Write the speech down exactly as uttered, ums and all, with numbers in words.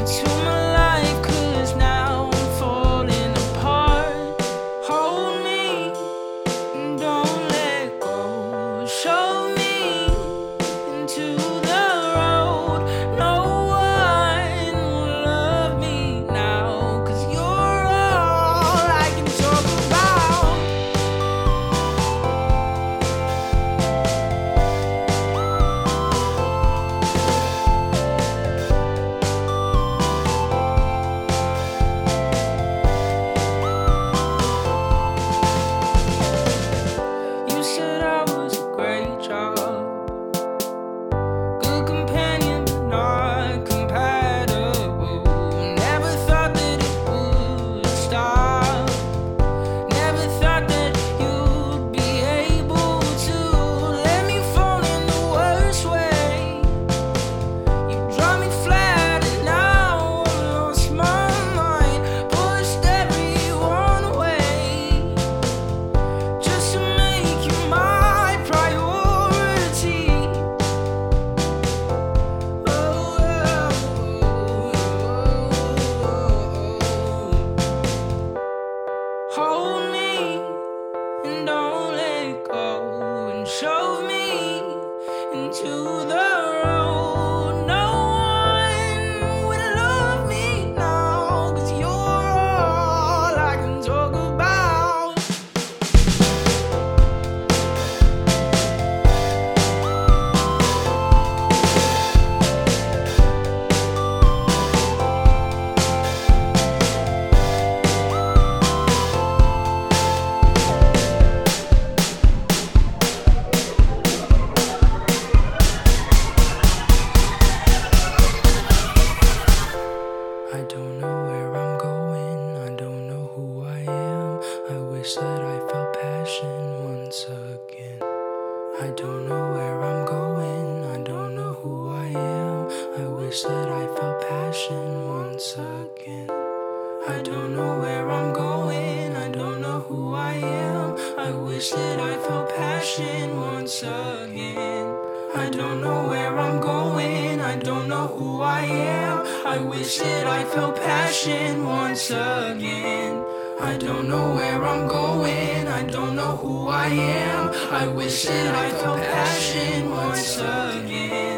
into my life, 'cause now I'm falling apart. Hold me and don't let go. Show me into the road. No one will love me now, 'cause you're all I can talk about. You said I was a great job, good companion, but not compatible. Never thought that it would stop. Never thought that you'd be able to let me fall in the worst way. You draw me flat and now I've lost my mind. Pushed everyone away just to make you my priority. Oh, hold me and don't let go, and shove me into the road. No one would love me now, 'cause you're all I can talk about. I don't know where I'm going, I don't know who I am. I wish that I felt passion once again. I don't know where I'm going, I don't know who I am. I wish that I felt passion once again. I don't know where I'm going, I don't know who I am. I wish that I felt passion once again. I don't know where I'm going, I don't know who I am. I wish that I felt passion once again. I don't know where I'm going, I don't know who I am. I wish that I felt passion once again.